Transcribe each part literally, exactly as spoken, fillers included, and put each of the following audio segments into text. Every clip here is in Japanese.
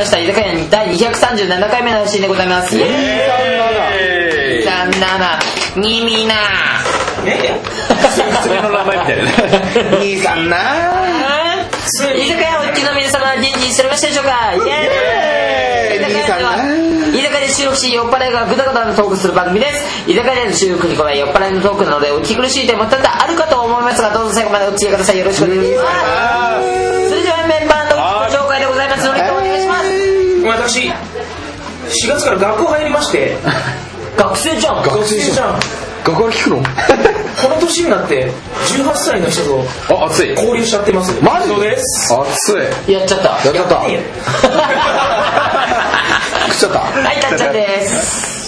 した居酒屋にだいにひゃくさんじゅうななかいめの配信でございます。にーさんななにみなえそれの名前みたいなねにさんな居酒屋おっきの皆様は元気にしておりましたでしょうか。イエーイ。居酒屋では居酒屋で収録し酔っ払いがぐだぐだのトークする番組です。居酒屋での収録に加え酔っ払いのトークなのでお聞き苦しい点も多々あるかと思いますが、どうぞ最後までお付き合いください。よろしくお願いします。それではメンバーのご紹介でございますのでお願いします。 私しがつから学校入りまして学生じゃん。 学生じゃん。 学校聞くのこの年になってじゅうはっさいの人とあ、熱い交流しちゃってます。 マジそうです。 熱いやっちゃったやっちゃったやってんや食っちゃったはい、たっちゃんです。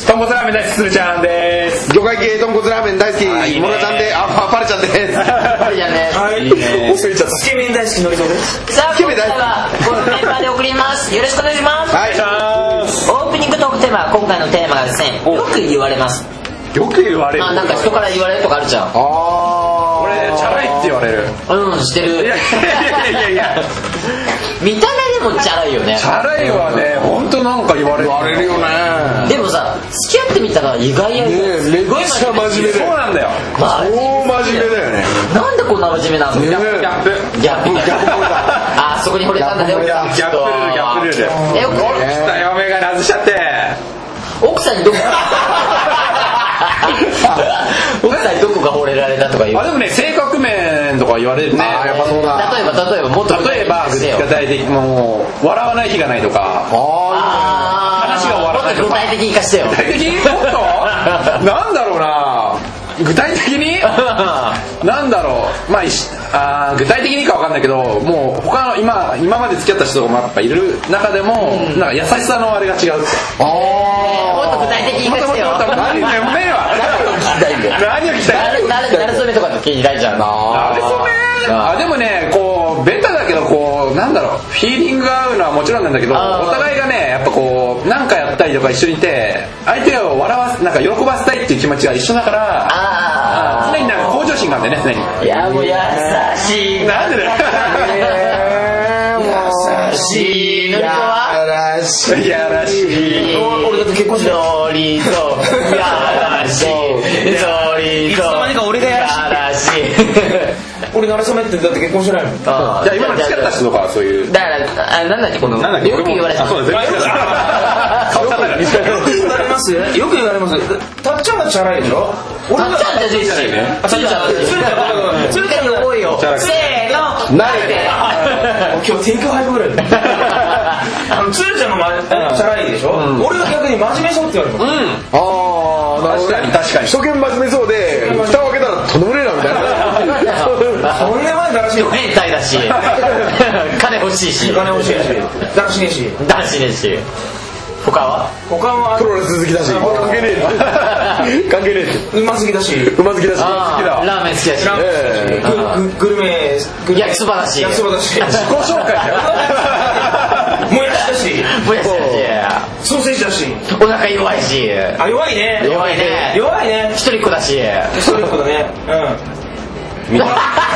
豚骨ラーメン大好きするちゃんです。 魚介系豚骨ラーメン大好きモナちゃんで、あ、パレちゃんですパレちゃんです。 はい、 いいね。 忘れちゃったつけ麺大好きのりそうです。 さあ、今回はこのメンバーで送ります。よろしくお願いします。 はい、 オープニングトークテーマ、今回のテーマがですね、よく言われます。 よく言われる。 まあなんか人から言われるとかあるじゃん。 あー俺チャラいって言われる。 うん、してる。 いやいやいやいや見た目でもチャラいよね。 チャラいはね、本当なんか言われる。 言われるよね。 でもさ、付き合ってみたら意外やねえ、めっちゃ真面目そうだよ。 なんだよ。 まあ、 超真面目だよね。 なんでこんな真面目なの？ ねギャップギャップギャップギャップあー、そこに惚れたんだね。 ギャップギャップルールギャップルールだよ。 え、奥お来たよ、メガネ外しちゃって。 奥さんにどこ奥さんにどこが惚れられたとか言う。 あ、でもね、性格面とか言われるね。 あー、やっぱそうだ。 例えば例えばもっと例えば具体的、もう笑わない日がないとか。 ああー、 話が終わらないとかもっと具体的に化してよ。 具体的にもっとなんだろうな、具体的になんだろう、まあ、あ具体的にか分かんないけど、もう他の 今, 今まで付き合った人がやっぱいる中でも、うん、なんか優しさのあれが違うって。 あもっと具体的に化してよ。 もっともっと何だよ、目は何を聞きたいんだよ。 なるそめとかの気にないじゃん。 なるそめ。あ、でもね、こうベタだけど、こうなんだろう、フィーリングが合うのはもちろんなんだけど、お互いがね、やっぱこうなんかやったりとか一緒にいて、相手を笑わす、なんか喜ばせたいっていう気持ちが一緒だから、 あ常になんか向上心があるんだよね、常に。 いや、もう優しい。 なんでだよ。 優しい。のりこはやらしい。 やらしい。 俺だって結婚してのりとやらしい。のりといつの間にか俺がやらしい。俺なれそめってだって結婚してないもん。 じゃあ今の付き合った人とかそういう。 だからあ、なんだっけこのなんだっけ、 よく言われた。 あ、そうです。顔だからね。 よく言われますよく言われます。たっちゃんがチャラいでしょ。 たっちゃんじゃないし。 あ、つるちゃんつるちゃんつるちゃんが多いよ。せーのないで。 今日テイクファイブぐらいだよ。つるちゃんのチャラいでしょ。俺は逆に真面目そうって言われます。 あー、なるほどね。 確かに確かに。 一見真面目そうで、蓋を開けたらとんでもねえなみたいな。 そんな前だらしい。 変態だし金欲しいし金欲しいしだらしねえしだらしねえし。他は他はプロレス好きだし、関係ねえ。関係ねえ。 うますぎだしうま好きだし。 あーラーメン好きだし、 えグルメ焼きそばだし、 焼きそばだし自己紹介だよ。 もやしだしもやしだし、 ソーセージだしお腹弱いし、 あ、弱いね弱いね弱いね一人っ子だし、 一人っ子だね。うん映画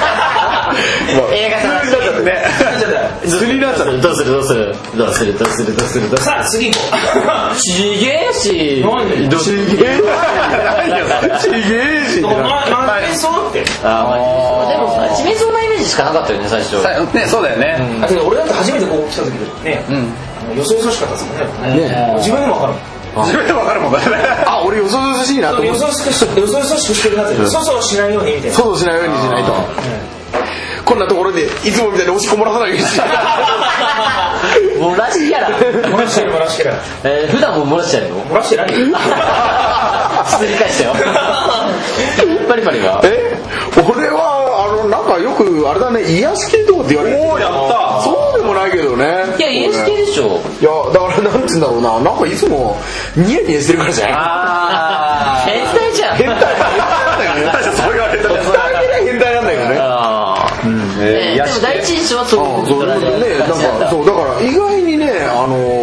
さ普通になっちゃってね。普通になっちゃって。 どうするどうするどうするどうするどうするどうする。 さあ次行こう。 ちげえし。 何どうする。 ちげえし。ちげえし。 真面目そうって。 ああ、でも真面目そうなイメージしかなかったよね最初。 ね、そうだよね。 あ、てか俺だって初めてここ来た時ね、よそよそしかったですもんね。自分でも分かる。 自分でも分かるもんね。 あ、俺よそよそしいなと思って。 よそよそしくよそよそしくしてるなって。そうそうしないようにみたいな。 そうしないようにしないと。こんなところでいつもみたいに押し込まらさないようにしない。 漏らしキャラ。 漏らしてる漏らしてる。 えー、普段も漏らしてるの？ 漏らしてない。 すり返したよ。パリパリが。 え？俺はあのなんかよくあれだね、癒し系とかって言われる。 おー、やった。 そうでもないけどね。 いや、癒し系でしょ。 いや、だからなんて言うんだろうな、なんかいつもニヤニヤしてるからじゃない。 あー、変態じゃん。 変態。変態なんだよね。 確かにそれが出た。 変態なんだけどね。 あー。 えー、 でも第一印象はそういうそうね、なんかそうだから意外にね、あの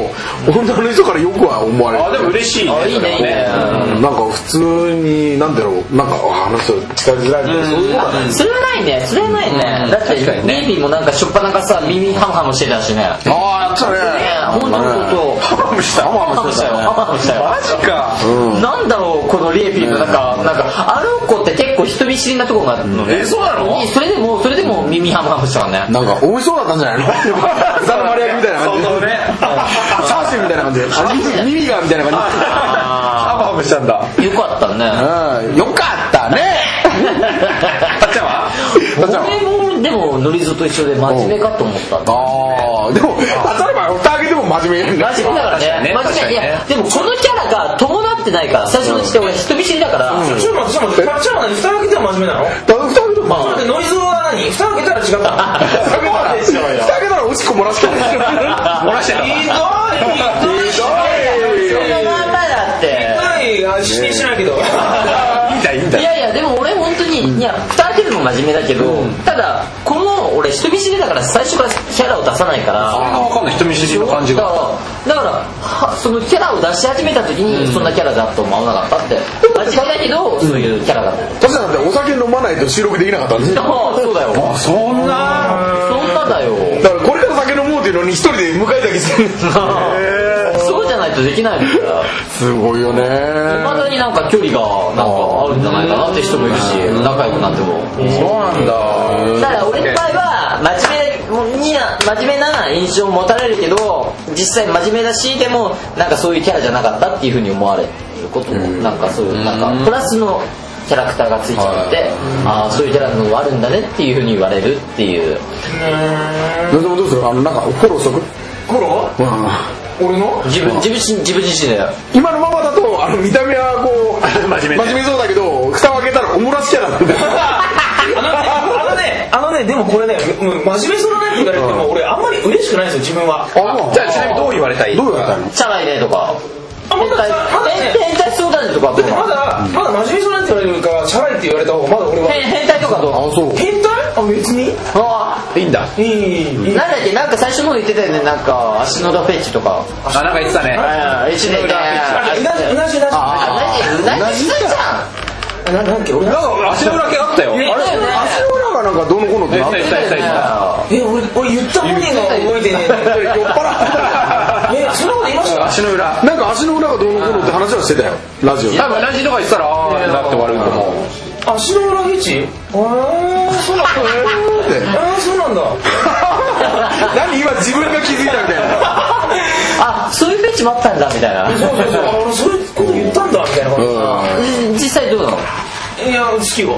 女の人からよくは思われる。 あでも嬉しいね。 あいいねいいね。 なんか普通になんだろう、なんかあの人近づらいみたいな、そういうことはない。 それはないね、それはないね。だってネイビーもなんかしょっぱなかさ耳ハムハムしてたしね。 ああやったね。 本当のことハムハムしたハムハムしたよ。ハムハムしたよ。 マジか。 なんだろうこのリエピーのなんかなんかあの子って結構人見知りなところがあるのね。 えそうなの？ それでもそれでも耳ハムハムしたからね。 なんか美味しそうだったんじゃないの？豚の丸焼きみたいな感じで。 そうね。 チャーシューみたいな感じで。あ耳がみたいな感じで。 ハムハムしたんだ。 よかったね。 うん、よかったね。 たっちゃんは？ 俺もでもノリゾと一緒で真面目かと思ったんだ。 ああ、でも例えば蓋開けても真面目なんだ。 真面目だからね。真面目。いやでもこのキャラが伴ってないから最初の時点俺人見知りだから。 ちょっと待ってちょっと待ってたっちゃんは何蓋開けても真面目なの？ 蓋開けてもだってノイズは何？蓋開けたら違ったの？ 蓋開けたらおしっこ漏らしてる。 漏らしてた。 ひどいひどいそのまんまだって。 ひどい否定しないけど。 いいんだいいんだ。 いやいやでも俺本当にいや蓋開けるのも真面目だけど、ただこの俺人見知りだから最初からキャラを出さないからそれが分かんない人見知りの感じが。 だからだからはそのキャラを出し始めた時にそんなキャラだと思わなかったって間違いだけどそういうキャラだった確かにお酒飲まないと収録できなかったんですよ。 そうだよあそんな。 そんなだよだからこれから酒飲もうっていうのに一人で迎えだけしてる。 そうじゃないとできないんだからすごいよね。 まだになんか距離がなんかあるんじゃないかなって人もいるし仲良くなってもそうなんだ。 だから俺の場合は真面目にな真面目な印象を持たれるけど実際真面目だしでもなんかそういうキャラじゃなかったっていう風に思われることもなんかそういうなんかプラスのキャラクターがついちゃってああそういうキャラのがあるんだねっていう風に言われるっていうでもどうするあのなんかフォローしとく。 フォロー？俺の？ 自分自分自自分自身だよ今のままだとあの見た目はこう真面目真面目そうだけど蓋を開けたらおもらしキャラなんだよ。 あのねあのねでもこれね真面目そうだねって言われても俺あんまり嬉しくないんですよ自分は。 じゃあちなみにどう言われたい？ どう言われたいの？ チャラいねとかあまだまだね変態そうだねとかだってまだまだ真面目そうだって言われるからチャラいって言われた方がまだ俺は変態とかどうあそう。 変態？あ別にあいいんだ。 いいいいなんだっけなんか最初の方言ってたよねなんか足の裏フェチとかあなんか言ってたね。 ああ一年ねあうなじうなじうなじあ何うなじすんじゃんななんだっけ俺なんか足の裏系あったよ。 あれよね足の裏がなんかどうのこうのってなって言った言った言ったえ俺俺言った本人が覚えてねえ酔っ払ってえそんなこと言いました足の裏。 なんか足の裏がどうのこうのって話はしてたよラジオで。 多分ラジとか言ってたらああなって終わると思う。 足の裏フェチ？ああそうなんだああそうなんだ何今自分が気づいたみたいな。 あそういうフェチもあったんだみたいなそうそうそうあ俺そういうこと言ったんだみたいなうん実際どうなのいや好きよ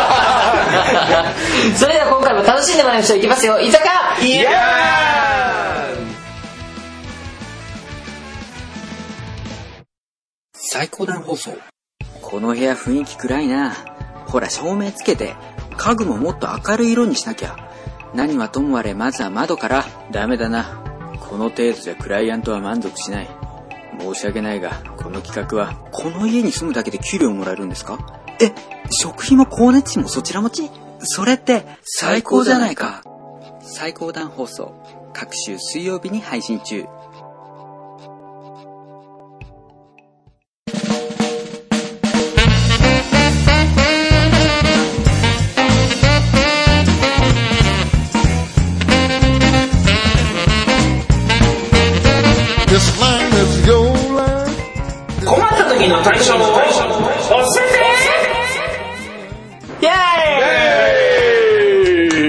それでは今回も楽しんでまいりましょういきますよ居酒屋イエーイ最高段放送。この部屋雰囲気暗いな。ほら照明つけて家具ももっと明るい色にしなきゃ。何はともあれまずは窓から。ダメだな。この程度じゃクライアントは満足しない。申し訳ないがこの企画はこの家に住むだけで給料もらえるんですか？え、食費も光熱費もそちら持ち？それって最高じゃないか。最高段放送各週水曜日に配信中。 困った時の対処法を教えてイエーイ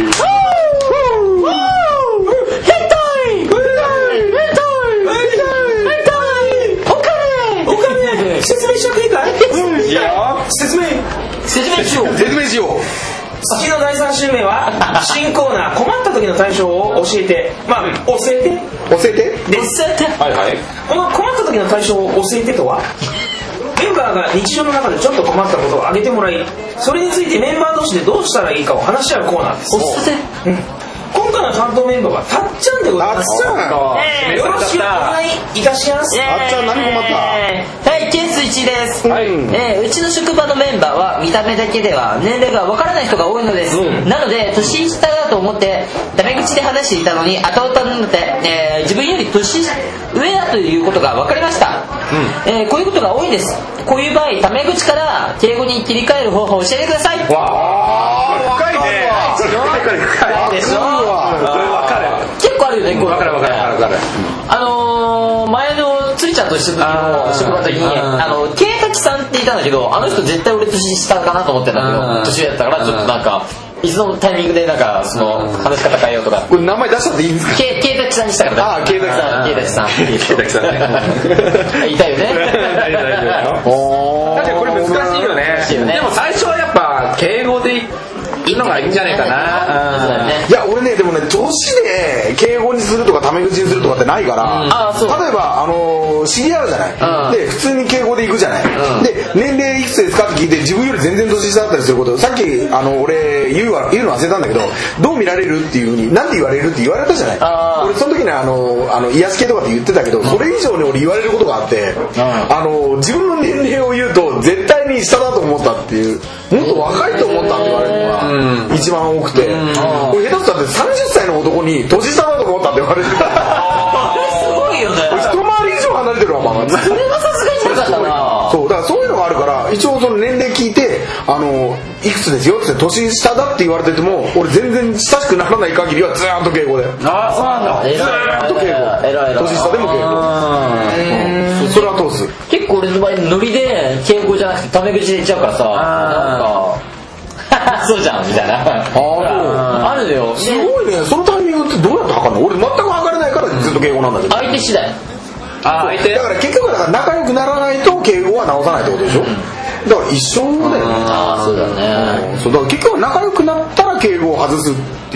説明しちゃっていいかい？いいよ説明説明しよう説明しよう。 月のだいさん週目は新コーナー困った時の対処法を教えてまあ教えて教えて。 ですはいはい。 この困った時の対処法を教えてとはメンバーが日常の中でちょっと困ったことを挙げてもらいそれについてメンバー同士でどうしたらいいかを話し合うコーナーです。 おっさてうん今回日の担当メンバーはたっちゃんでございます。 たっちゃん、 よろしくお願いいたします。 あっちゃん何困った？ はい、ケースいちです、 はいえー、うちの職場のメンバーは見た目だけでは年齢がわからない人が多いのです、うん、なので年下だと思ってタメ口で話していたのに後々になって、えー、自分より年上だということが分かりました、うんえー、こういうことが多いです。こういう場合タメ口から敬語に切り替える方法を教えてください。 わあ深いね。それ深い深いでしょ。これ分かる。 結構あるよね。 分かる分かる分かる。 あのー、前のつりちゃんと一緒の時も職場の時にあのケイタキさんっていたんだけど、あの人絶対俺年下かなと思ってたんだけど、年上だったからちょっとなんかいつのタイミングでなんかその話し方変えようとか。 これ名前出しちゃっていいんですか？ ケイタキさんにしたから。 ああ、ケイタキさん。 ケイタキさん。 ケイタキさんね。 いたよね。 確かにこれ難しいよね。でも最初はやっぱ敬語でいいのがいいんじゃないかな。 いや俺ねでもね年で敬語にするとかタメ口にするとかってないから、うん、例えばあの知り合うじゃない、うん、で普通に敬語で行くじゃない、うん、で年齢いくつですかって聞いて自分より全然年下だったりすることさっきあの俺言うわ言うの忘れたんだけどどう見られるっていう風になんで言われるって言われたじゃない。俺その時にあのあの癒し系とかって言ってたけどそれ以上に俺言われることがあって、うん、あの自分の年齢を言うと絶対に下だと思ったっていうもっと若いと思ったって言われるのが、うん、一番多くて、うん、俺下手したってさんじゅっさいの男に年下だと思ったって言われてる。 すごいよね。 一回り以上離れてるわママ。 それはさすがになかったな。 そうだからそういうのがあるから一応その年齢聞いてあのいくつですよって年下だって言われてても俺全然親しくならない限りはずーっと敬語で。 ああそうなんだ。 ずーっと敬語。年下でも敬語。それは通す。 結構俺の場合ノリで敬語じゃなくてタメ口で言っちゃうからさ。なんか。そうじゃんみたいな。ああるよ。 すごいね。そのタイミングってどうやって測るの？俺全く測れないからずっと敬語なんだけど。 相手次第。 あ相手。 だから結局だから仲良くならないと敬語は直さないってことでしょ。うん、だから一緒だよね。 ああそうだね。 そうだから結局仲良くなったら敬語を外すっていう。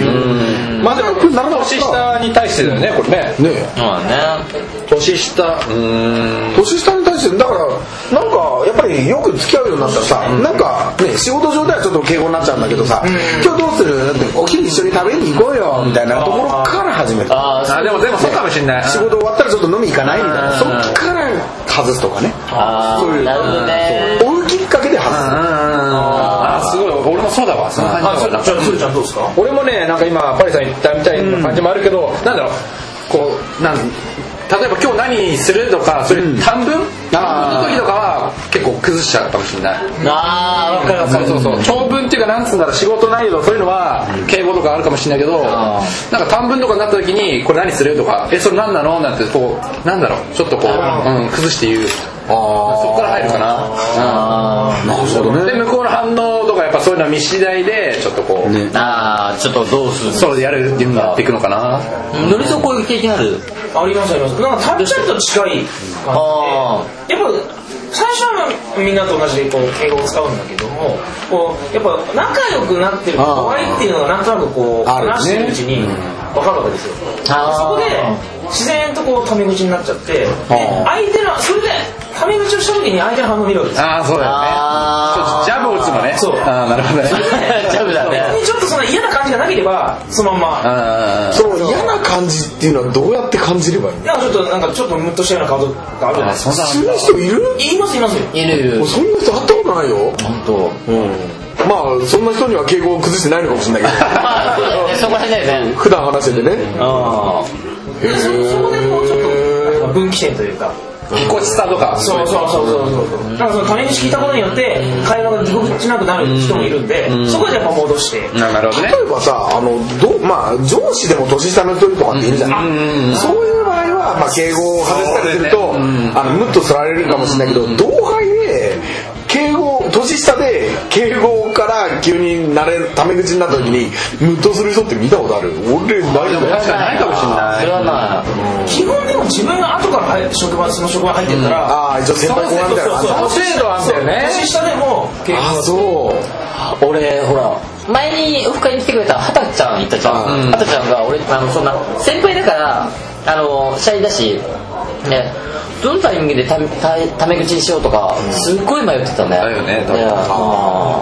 仲良くならなかったら年下に対してだよねこれね。 ね。 まあね。 年下。うーん。 年下に対してだからなんかやっぱりよく付き合うようになったらさ、うん、なんかね仕事上ではちょっと敬語になっちゃうんだけどさ、うん、今日どうするだってお昼一緒に食べに行こうよみたいなところから始める。 ああでもでもそうかもしれない。 仕事終わったらちょっと飲み行かないみたいなそっから外すとかね。 あそういうなるほどね。 追うきっかけで外す。 ああすごい俺もそうだわ。その感じだ。 じゃあつるちゃんどうですか？ 俺もねなんか今パリさん言ったみたいな感じもあるけど、うん、なんだろうこうなん例えば今日何するとかそれ短文、うん、短文の時とかは結構崩しちゃうかもしれない。 ああ分かる分かる。 そうそうそう長文っていうかなんつうんだろう仕事内容とかそういうのは敬語とかあるかもしれないけど、うん、なんか短文とかになった時にこれ何するとかえそれ何なのなんてこうなんだろうちょっとこう、うん、崩して言う。あそこから入るかな。 あなるほどね。 で向こうの反応とかやっぱそういうのは見次第でちょっとこう、ね、 ああちょっとどうするそうやるっていうのやっていくのかな。 のりそこういう経験ある？ ありますあります。なんかたっちゃんと近い感じでやっぱ最初はみんなと同じでこう敬語を使うんだけどもこうやっぱ仲良くなってる怖いっていうのがなんとなくこう話してるうちに分かるわけですよ。そこで自然とこうタメ口になっちゃって相手のそれでタメ口をした時に相手の反応を見るわけです。 ああそうだよね。ちょっとジャブを打つのね。 そう。 ああなるほどね。 ジャブだね。 ちょっとその嫌な感じがなければそのまま。 その嫌な感じっていうのはどうやって感じればいいの？ いやちょっとなんかちょっとムッとしたような顔があるじゃないですか。 そういう人いる？ いますいますよ。 いる。 そんな人会ったことないよ。 本当。うん。 まあそんな人には敬語を崩してないのかもしれないけど。 まあそこら辺だよね。 普段話しててね。 ああ。 でそこでもうちょっと分岐点というか。 ぎこちさとかそうそうそうそうそうなんかそのタメ口聞いたことによって会話がぎこちなくなる人もいるんで、うん、そこでやっぱ戻してなるほどね。 例えばさあのど、まあ、上司でも年下の人とかっているじゃない、うん、そういう場合は、まあ、敬語を外したりすると、ねうん、あのムッとすられるかもしれないけど、うん、同輩で敬語年下で敬語から急になれるタメ口になった時にムッとする人って見たことある？俺ないよ。 確かにないかもしれない。 それはまあ、 うん、基本でも自分が後から入って職場その職場入ってったら、うん、 ああ一応先輩後輩みたいなその制度あんだよね。年下でも敬語。 あそう俺ほら前にオフ会に来てくれた畑ちゃんいたじゃん。畑ちゃんが俺あのそんな先輩だからあの社員だしねどのタイミングでタメ、タメ口にしようとかすっごい迷ってたんだよ。 だよね。 いやあ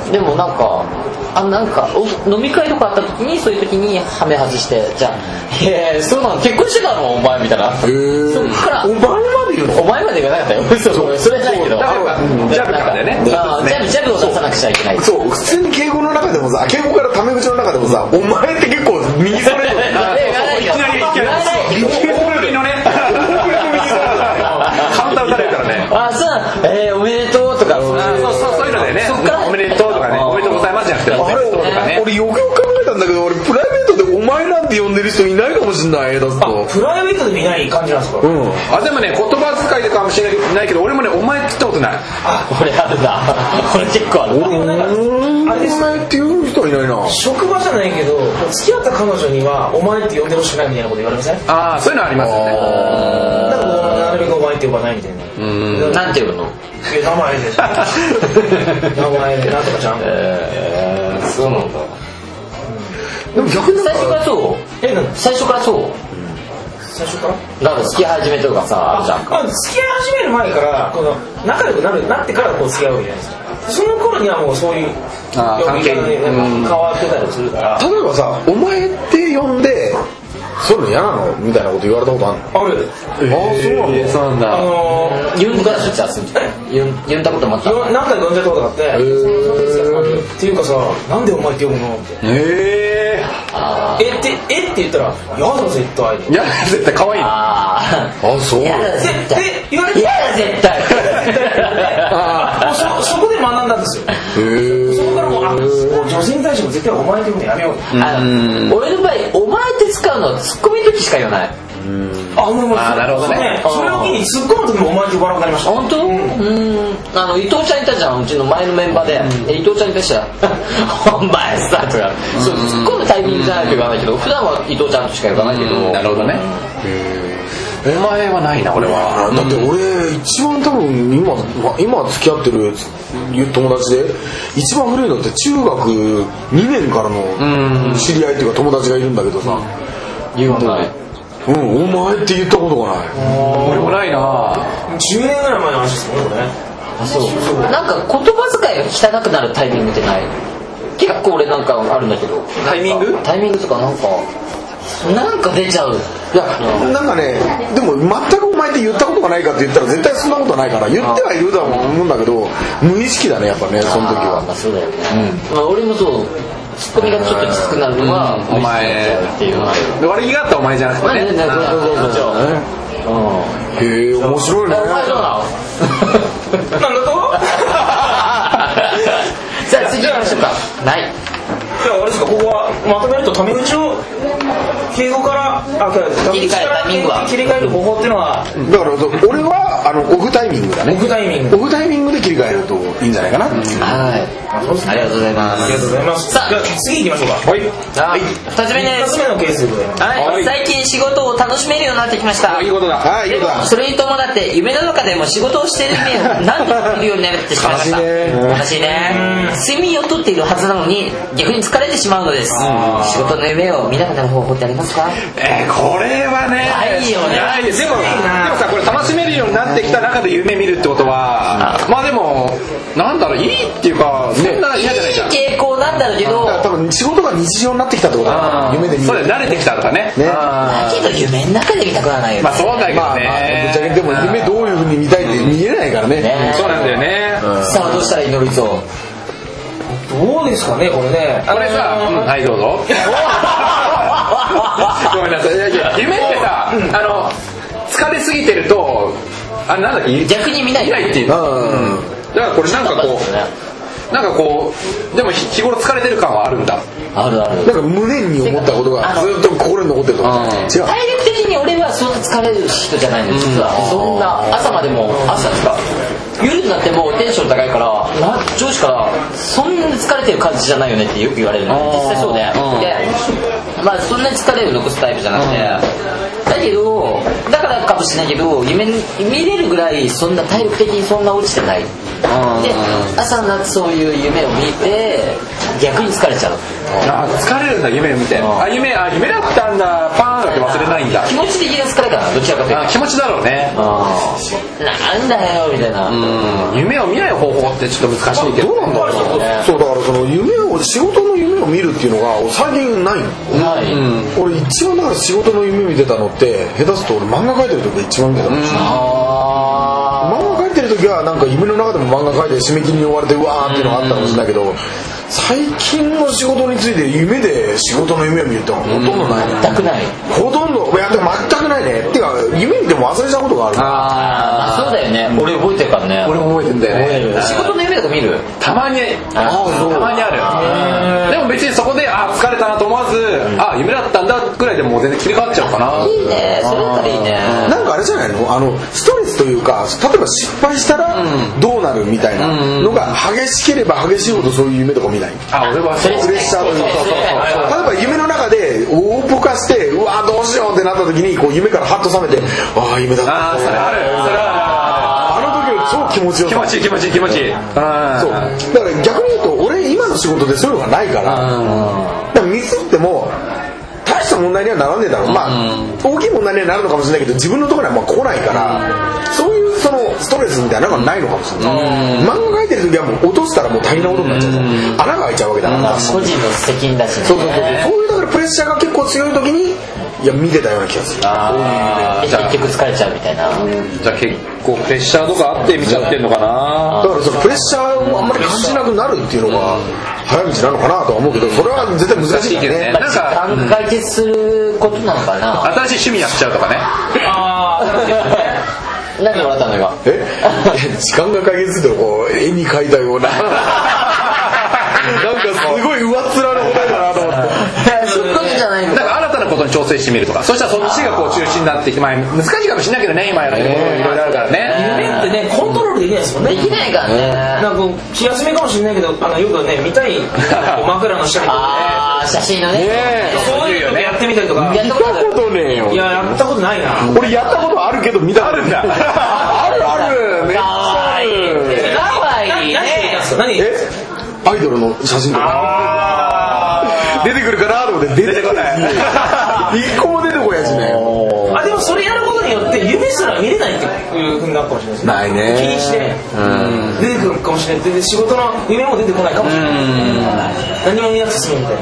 でもなんかあなんか飲み会とかあった時にそういう時にハメ外してじゃあいやそうなの結婚してたのお前みたいなそっからお前まで言うのお前まで言わなかったよそうそれないけどジャブからだよねジャブジャブを出さなくちゃいけないそう普通に敬語の中でもさ敬語からタメ口の中でもさお前って結構右それるいきなりいきなり右それのねカウンター打たれるからねあそうえーおめでとうとかそうそういうのでねおめでとうとかねおめでとうございますじゃなくておめでとうとかね俺よくよく考えたんだけど俺プライベートでお前なんて呼んでる人いないかもしんないだとプライベートで見ない感じなんですか。 うんあでもね言葉遣いでかもしれないけど俺もねお前って言ったことない俺あるな俺結構あるあれですお前っていう人はいないな職場じゃないけど付き合った彼女にはお前って呼んでほしくないみたいなこと言われません？ ああそういうのありますよねだからなるべくお前って呼ばないみたいな。 うんなんて呼ぶのいや名前で名前でなんとかちゃんと。 えーそうなんだでも逆に最初からそうえなん最初からそう最初からなんか付き合い始めとかさあるじゃんかまあ付き合い始める前からこの仲良くなるなってからこう付き合うわけじゃないですか。その頃にはもうそういうあー呼び方で変わってたりするから。 例えばさお前って呼んでそういうの嫌なのみたいなこと言われたことあるのある。 あそうなんだそうなんだあのー言うんだじゃあ言ん言んだこともあったよ何回か呼んじゃったことがあって、 へーっていうかさなんでお前って呼ぶのってええってえって言ったらやだ絶対えいや絶対可愛いのああそう嫌だ絶対え言われて嫌だ絶対もうそそこで学んだんですよ。 へえそこからもうあもう女性に対しても絶対お前って呼ぶのやめよう。 あの俺の場合お前って使うのはツッコミの時しか言わないあもうもうあなるほどねそれを機に突っ込む時もお前って呼ばなくなりました。 本当？うんあの伊藤ちゃんいたじゃんうちの前のメンバーで、伊藤ちゃんに対しては「お前さ」とかそう突っ込むタイミングじゃないと言わないけど普段は伊藤ちゃんとしか言わないけどなるほどねお前はないな俺はだって俺一番多分今今付き合ってる友達で一番古いのって中学にねんからの知り合いっていうか友達がいるんだけどさ言わないうんお前って言ったことがない俺もないなじゅうねんぐらい前の話ですもんねこれね。 あそうなんか言葉遣いが汚くなるタイミングってない結構俺なんかあるんだけどタイミングタイミングとかなんかなんか出ちゃういやなんかねでも全くお前って言ったことがないかって言ったら絶対そんなことないから言ってはいるとは思うんだけど無意識だねやっぱねその時あーまあはそうだよね、まあ、俺もそうツッコミがちょっときつくなるのはお前っていうのはある悪気があったお前じゃなくてねなんでなんかそうそうそうへえ面白いねお前どうなのなんだとさあ次行きましょうかないいやあれですかここはまとめるとタメ口を敬語からあ切り替えるタイミングは切り替える方法っていうのはだから俺はあのオフタイミングだねオフタイミングオフタイミングで切り替えるといいんじゃないかなはいありがとうございますありがとうございます。 さあじゃあ次行きましょうか。 はいはい二つ目で二つす目のケースでございます。 はい、 はい最近仕事を楽しめるようになってきましたいいことだはいいいことだそれに伴って夢の中でも仕事をしている夢を何度も見るようになってしまいました悲しいね悲しいね睡眠をとっているはずなのに逆に疲れてしまうのです仕事の夢を見なくなる方法ってありますかえーこれはねないよねないですでもでもさこれ楽しめるようになってきた中で夢見るってことはまあでもなんだろういいっていうかそんな嫌じゃないじゃん傾向なんだろうけどだから多分仕事が日常になってきたってことだな夢で見るそうだよ慣れてきたとかねねだけど夢の中で見たくはないよねまあそうだけどまあまあぶっちゃけねでも夢どういう風に見たいって見えないからねねそうなんだよねさあどうしたらいいのりぞどうですかねこれね。 これさあのーうんはいどうぞごめんなさいいやいや夢ってさあの疲れすぎてるとあなんだっけ逆に見ない見ないっていううんだからこれなんかこうなんかこうでも日頃疲れてる感はあるんだあるあるなんか無念に思ったことがずっと心に残ってるとかうん違う体力的に俺はそんな疲れる人じゃないの実はそんな朝までも朝ですか夜になってもテンション高いからな上司からそんなに疲れてる感じじゃないよねってよく言われるの実際そうででまあそんなに疲れを残すタイプじゃなくてだけどだからかもしれないけど夢見れるぐらいそんな体力的にそんな落ちてないで朝になってそういう夢を見て逆に疲れちゃう。 あ疲れるんだ夢を見て、あ夢あ夢だったんだパーンだって忘れないんだ。 気持ち的な疲れかな、どちらかというと。 気持ちだろうね。 なんだよみたいな。 夢を見ない方法ってちょっと難しいけど、 どうなんだろうね。そうだからその夢を仕事の夢を見るっていうのが最近ないない、うん、 俺一番だから仕事の夢見てたのって下手すると俺漫画描いてる時が一番見てたかもしれない。漫画描いてる時はなんか夢の中でも漫画描いて締め切りに追われてうわーっていうのがあったかもしれないけど、最近の仕事について夢で仕事の夢を見るってのはほとんどない、ね、 全くない。 ほとんどいやでも全くないね。っていうか夢見ても忘れちゃうことがある。 ああそうだよね、俺覚えてるからね。 俺も覚えてんだよね。 仕事の夢とか見る？ たまにあたまにある。でも別にそこであ疲れたなと思わず、あ夢だったんだくらいでもう全然切り替わっちゃうかな。 いいね、それだったらいいね。 なんかあれじゃないの、あのストレスというか、例えば失敗したらどうなるみたいなのが激しければ激しいほどそういう夢とか見ない。 あ俺はプレッシャーというか、例えば夢の中で大ぽかしてうわどうしようってなった時にこう夢からハッと覚めて、ああ夢だった。 あそれあるそれあの時の超気持ちよさ。 気持ちいい気持ちいい気持ちいい。 そうだから逆に言うと俺今の仕事でそういうのがないから、だからミスっても大した問題にはならねえだろう。まあ大きい問題にはなるのかもしれないけど自分のところにはまあ来ないから、そういうそのストレスみたいなのがないのかもしれない。漫画描いてる時はもう落としたらもう大変なことになっちゃうじゃん。穴が開いちゃうわけだから。 個人の責任だしね。 そうそうそうそういうだからプレッシャーが結構強い時にいや見てたような気がする。 あ結局疲れちゃうみたいな。 じゃあ結構プレッシャーとかあって見ちゃってるのかな。 だからそのプレッシャーをあんまり感じなくなるっていうのが早道なのかなとは思うけど、それは絶対難しいけどね。 なんか解決することなのかな。 新しい趣味やっちゃうとかね。 ああ何でもらったの今。 え時間が解決するとこう絵に描いたようななんかすごい上っ面の答えだなと思って。 そういうことじゃないの。 なんか新たなことに挑戦してみるとか、そしたらそっちがこう中心になってきて、まあ難しいかもしれないけどね今やられることいろいろあるからね。 夢ってねコントロールできないですもんね。 できないからね。 なんかこう気休めかもしれないけど、あのよくね見たい枕の下にああ写真のね。 そういうのやってみたりとか。 やったことねえよ。 いややったことないな。 俺やったことあるけど見たことあるんだ。あるある。めっちゃある。 かわいいね。 何？ えアイドルの写真とか出てくるかなと思って出てこない。一個も出てこないしね。 あでもそれやることによって夢すら見れないっていう風になるかもしれないですね。 ないね。 気にして出てくるかもしれない。で仕事の夢も出てこないかもしれない。何も見なくて済むみたい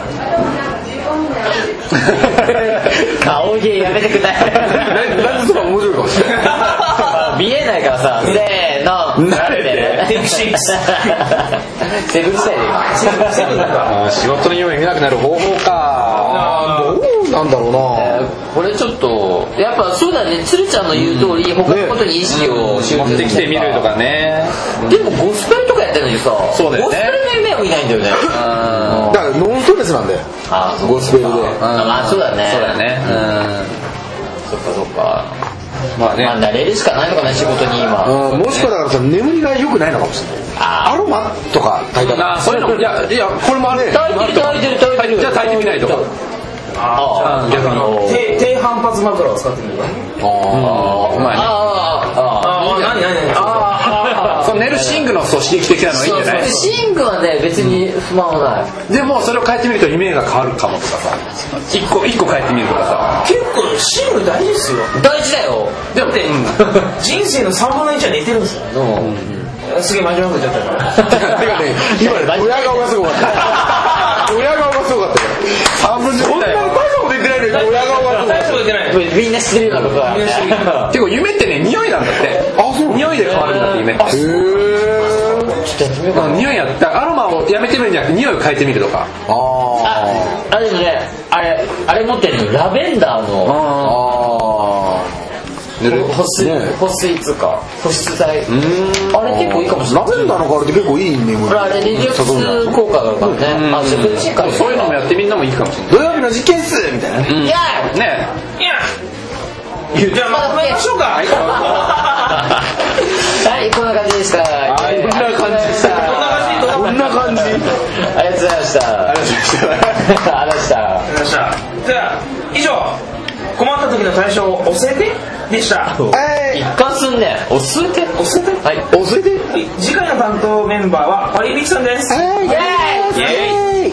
な。 顔芸やめてください。 なんでそんな面白いかもしれない。 見えないからさ、せーの慣れてテイクシックスセブンスタイル今セブンだ。 仕事の夢見なくなる方法か。 どうなんだろうな。 これちょっとやっぱそうだね、鶴ちゃんの言う通り他のことに意識を集中持ってきてみるとかね。 でもゴスペルとかやってるのにさ、 そうだよね、 ゴスペルの夢を見ないんだよね。 だからノンストレスなんだよ。 あゴスペルで。 あそうだね。 そうだね。 そっかそっか。 まあね、 まあ慣れるしかないのかな仕事に今。 もしくはだからさ眠りが良くないのかもしれない。アロマとか炊いたら。 あそういうのいやいやこれもあるね。 炊いてる炊いてる炊いてる。 じゃあ炊いてみないと。 ああ逆に低反発枕を使ってみるか。 ああうまいね。 ああ何何何。 ああその寝る寝具のそう刺激的なのいいんじゃない。 寝具はね別に不満はない。 でもそれを変えてみると夢が変わるかもとかさ、一個一個変えてみるとかさ。 結構寝具大事ですよ。 大事だよ。 だって人生のさんぶんのいちは寝てるんですよ。すげえ真面目なこと言っちゃったから。 てかね今ね親顔がすごかった。親顔がすごかったよ。三分のそんな大したこと言ってないのに親顔がすごかった。 大したこと言ってない。 みんな知ってるようなことだ。 結構夢ってね匂いなんだって。あそう。匂いで変わるんだって夢って。へえ。ちょっとやってみようかな。 匂いやったアロマをやめてみるんじゃなくて匂いを変えてみるとか。 ああ。 あでもねあれあれ持ってるのラベンダーの。 ああ。 保水保水つか保湿剤。あれ結構いいかもしれない。 ラベンダーの香りって結構いい眠り。 あれリリオス効果があるからね。あ食事会そういうのもやってみんなもいいかもしれない。 土曜日の実験室みたいなね。 いやねじゃあまとめましょうか。 はいこんな感じでした。 はいこんな感じでした。 こんな感じ。 ありがとうございました。 ありがとうございました。 ありがとうございました。じゃあ以上困った時の対処を教えてでした。 一貫すんね。教えて教えてはい教えて。 次回の担当メンバーはパリビキさんです。 イエーイ。 イエーイ。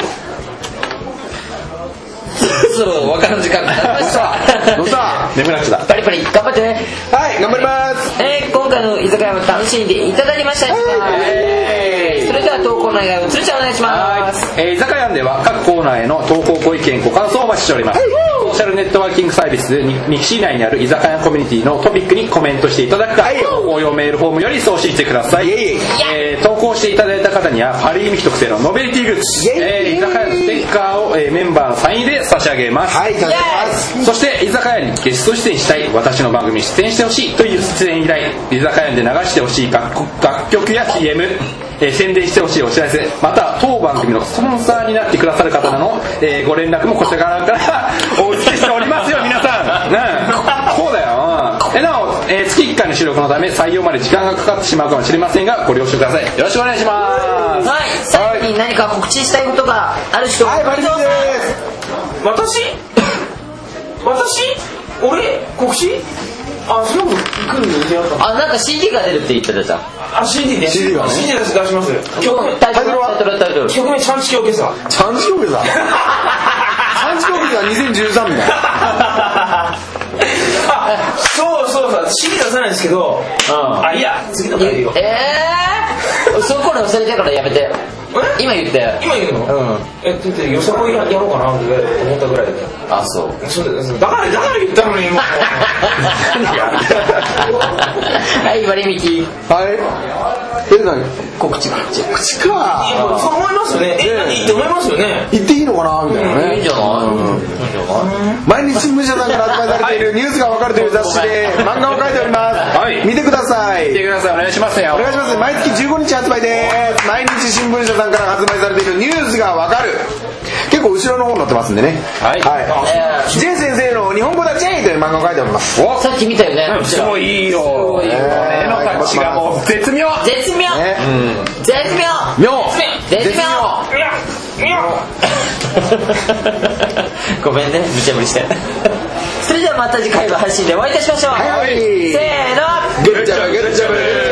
そろそろお別れの時間がなりましたどうした眠らっちゃったパリパリ頑張ってね。 はい頑張ります。 えー、今回の居酒屋も楽しんでいただきましたでしょうか。それでは投稿の願いをつるちゃんお願いします。 えー、居酒屋では各コーナーへの投稿ご意見ご感想をお待ちしております。ソーシャルネットワーキングサービスでミキシー内にある居酒屋コミュニティのトピックにコメントしていただくか、応用メールフォームより送信してください。えー、投稿していただいた方にはパリミキ特製のノベリティグッズ、えー、居酒屋のステッカーを、えー、メンバーのサインで差し上げます。 はい、差し上げます。 そして居酒屋にゲスト出演したい、私の番組に出演してほしいという出演依頼、居酒屋で流してほしい 楽, 楽曲や シーエム、えー、宣伝してほしいお知らせ、また当番組のスポンサーになってくださる方の、えー、ご連絡もこちらからお受けしておりますよ皆さん、ね、こうだよ、うん、えなお、えー、月いっかいの収録のため採用まで時間がかかってしまうかもしれませんがご了承ください。よろしくお願いします。 はい、最後に何か告知したいことがある人。 はい、バリです。 私私俺告知あ、それも行くんでやった。 あ、なんか シーディー が出るって言ってたじゃん。 あ、シーディー ね。 シーディー がね。 シーディー 出し出します。 曲名タイトルはタイトルタイトル。 曲名チャンチキオケサ。 チャンチキオケサ。チャンチキオケサにせんじゅうさんみたいな。 あ、そうそうそう。シーディー 出さないんですけど。あ、いいや。次の回でよ。 えー。そこで忘れてからやめて。今言って。 今言うの？うん。えっとよさこいやろうかなって思ったぐらいで。 あ、そう。 そうだからだから言ったのに今。 はい、割引。 はい。え、何？ 告知告知。 告知か。 そう思いますよね。え、何って思いますよね。 言っていいのかなみたいなね。 いいんじゃない？ 毎日新聞社さんから発売されているニュースがわかるという雑誌で漫画を描いております。はい。見てください。 見てください。お願いしますよ。 お願いします。毎月じゅうごにち発売です。毎日新聞社さんから発売されているニュースがわかる。結構後ろの方に載ってますんでね。はい。はい。ジェイ先生の日本語だジェイという漫画を描いております。 さっき見たよね。 すごいいいよ。絵のタッチがもう絶妙。 絶妙。絶妙。 妙。 絶妙。ごめんね、無茶ぶりして。それではまた次回の配信でお会いいたしましょう。はい。せーの。 グッジョブグッジョブ。